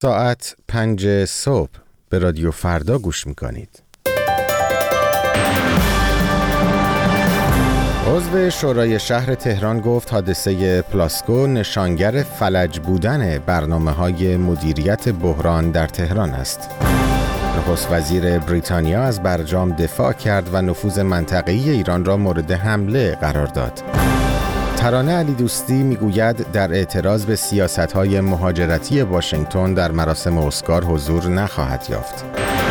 ساعت 5 صبح به رادیو فردا گوش میکنید. عضو شورای شهر تهران گفت حادثه پلاسکو نشانگر فلج بودن برنامه‌های مدیریت بحران در تهران است. نخست وزیر بریتانیا از برجام دفاع کرد و نفوذ منطقه‌ای ایران را مورد حمله قرار داد. ترانه علی دوستی میگوید در اعتراض به سیاست‌های مهاجرتی واشنگتن در مراسم اسکار حضور نخواهد یافت.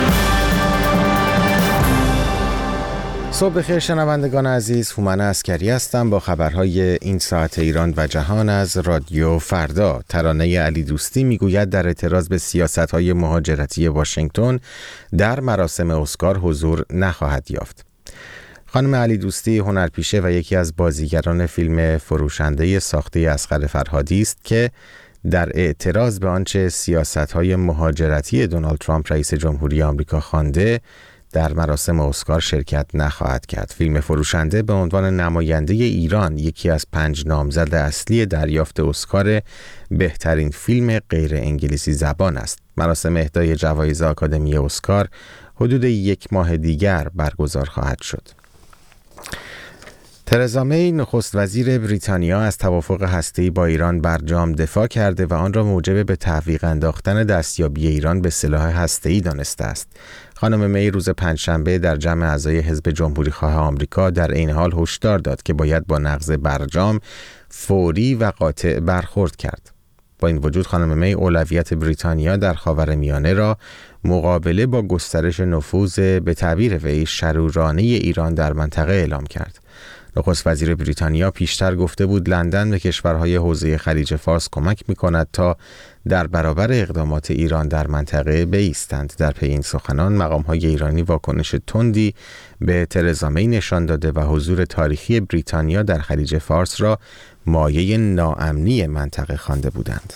صبح بخیر شنوندگان عزیز، هومن عسکری هستم با خبرهای این ساعت ایران و جهان از رادیو فردا. ترانه علی دوستی میگوید در اعتراض به سیاست‌های مهاجرتی واشنگتن در مراسم اسکار حضور نخواهد یافت. خانم علی دوستی هنرپیشه و یکی از بازیگران فیلم فروشنده ساخته اصغر فرهادی است که در اعتراض به آنچه سیاست‌های مهاجرتی دونالد ترامپ رئیس جمهوری آمریکا خوانده در مراسم اسکار شرکت نخواهد کرد. فیلم فروشنده به عنوان نماینده ایران یکی از 5 نامزد اصلی دریافت اسکار بهترین فیلم غیر انگلیسی زبان است. مراسم اهدای جوایز آکادمی اسکار حدود 1 ماه دیگر برگزار خواهد شد. ترزا می نخست وزیر بریتانیا از توافق هسته‌ای با ایران برجام دفاع کرده و آن را موجب به تعویق انداختن دستیابی ایران به سلاح هسته‌ای دانسته است. خانم می روز پنجشنبه در جمع اعضای حزب جمهوری خواه آمریکا در این حال هشدار داد که باید با نقض برجام فوری و قاطع برخورد کرد. با این وجود خانم می اولویت بریتانیا در خاورمیانه را مقابله با گسترش نفوذ به تعبیر وی شرورانه ایران در منطقه اعلام کرد. نخست وزیر بریتانیا پیشتر گفته بود لندن به کشورهای حوزه خلیج فارس کمک می‌کند تا در برابر اقدامات ایران در منطقه بایستند. در پی این سخنان مقام‌های ایرانی واکنش تندی به ترزا می نشان داده و حضور تاریخی بریتانیا در خلیج فارس را مایه ناامنی منطقه خوانده بودند.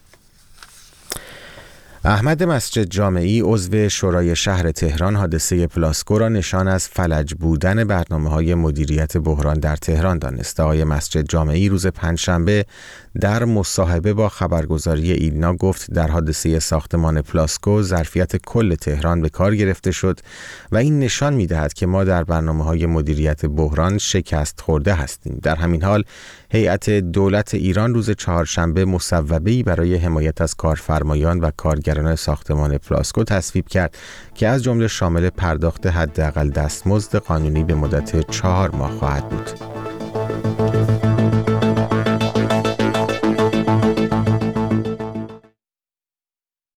احمد مسجد جامعی عضو شورای شهر تهران حادثه پلاسکو را نشان از فلج بودن برنامه‌های مدیریت بحران در تهران دانست. آقای مسجد جامعی روز پنجشنبه در مصاحبه با خبرگزاری ایلنا گفت در حادثه ساختمان پلاسکو ظرفیت کل تهران به کار گرفته شد و این نشان می‌دهد که ما در برنامه‌های مدیریت بحران شکست خورده هستیم. در همین حال هیئت دولت ایران روز چهارشنبه مصوبه‌ای برای حمایت از کارفرمایان و کارگران ساختمان پلاسکو تصویب کرد که از جمله شامل پرداخت حداقل دستمزد قانونی به مدت 4 ماه خواهد بود.